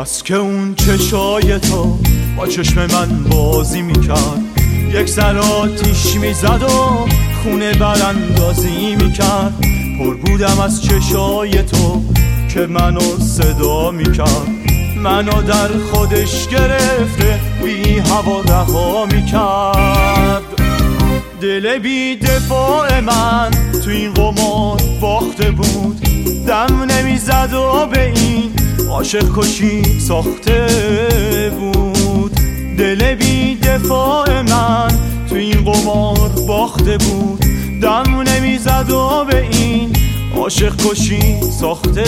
بس که اون چشای تو با چشم من بازی میکرد، یک سر آتیش میزد و خونه براندازی میکرد. پر بودم از چشای تو که منو صدا میکرد، منو در خودش گرفته بی هوا رها میکرد. دل بی دفاع من تو این قمار باخته بود، دم نمیزد و به این عاشق کشی ساخته بود. دل بی دفاع من تو این قمار باخته بود، دم نمیزد و به این عاشق کشی ساخته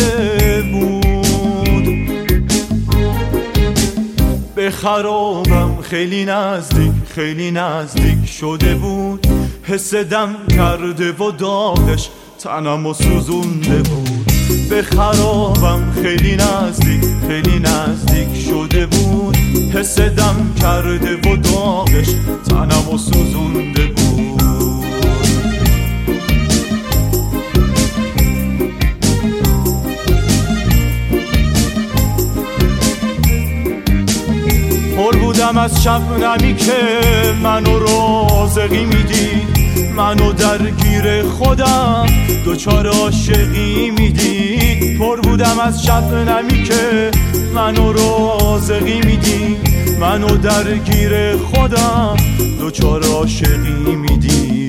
بود. به خرابم خیلی نزدیک شده بود، حس دم کرده و داغش تنمو سوزونده بود. به خرابم خیلی نزدیک شده بود، حس دم کرده و داغش تنمو سوزونده بود. پر بودم از شبنمی که منو رازقی میدید، منو درگیر خودم دوچار عاشقی میدید. پر بودم از شبنمی که منو رازقی میدید، منو درگیر خودم دوچار عاشقی میدید.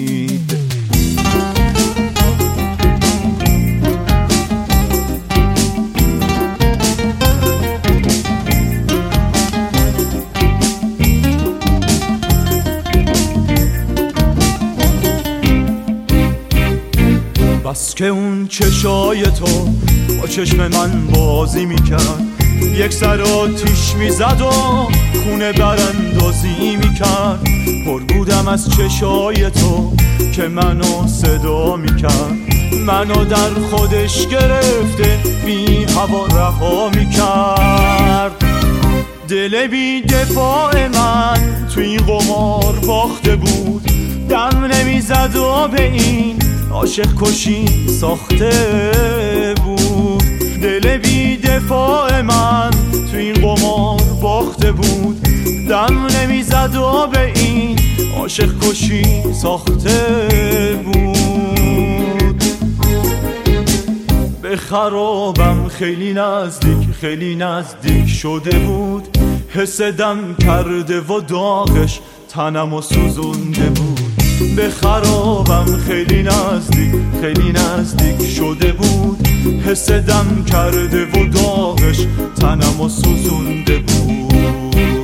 بس که اون چشای تو با چشم من بازی میکرد، یک سر آتیش میزد و خونه براندازی میکرد. پر بودم از چشای تو که منو صدا میکرد، منو در خودش گرفته بی هوا رها میکرد. دل بی دفاع من تو این قمار باخته بود، دم نمیزد و به این عاشق کشی ساخته بود. دل بی دفاع من تو این قمار باخته بود، دم نمیزد و به این عاشق کشی ساخته بود. به خرابم خیلی نزدیک شده بود، حس دم کرده و داغش تنمو سوزونده بود. به خرابم خیلی نزدیک شده بود، حس دم کرده و داغش تنمو سوزونده بود.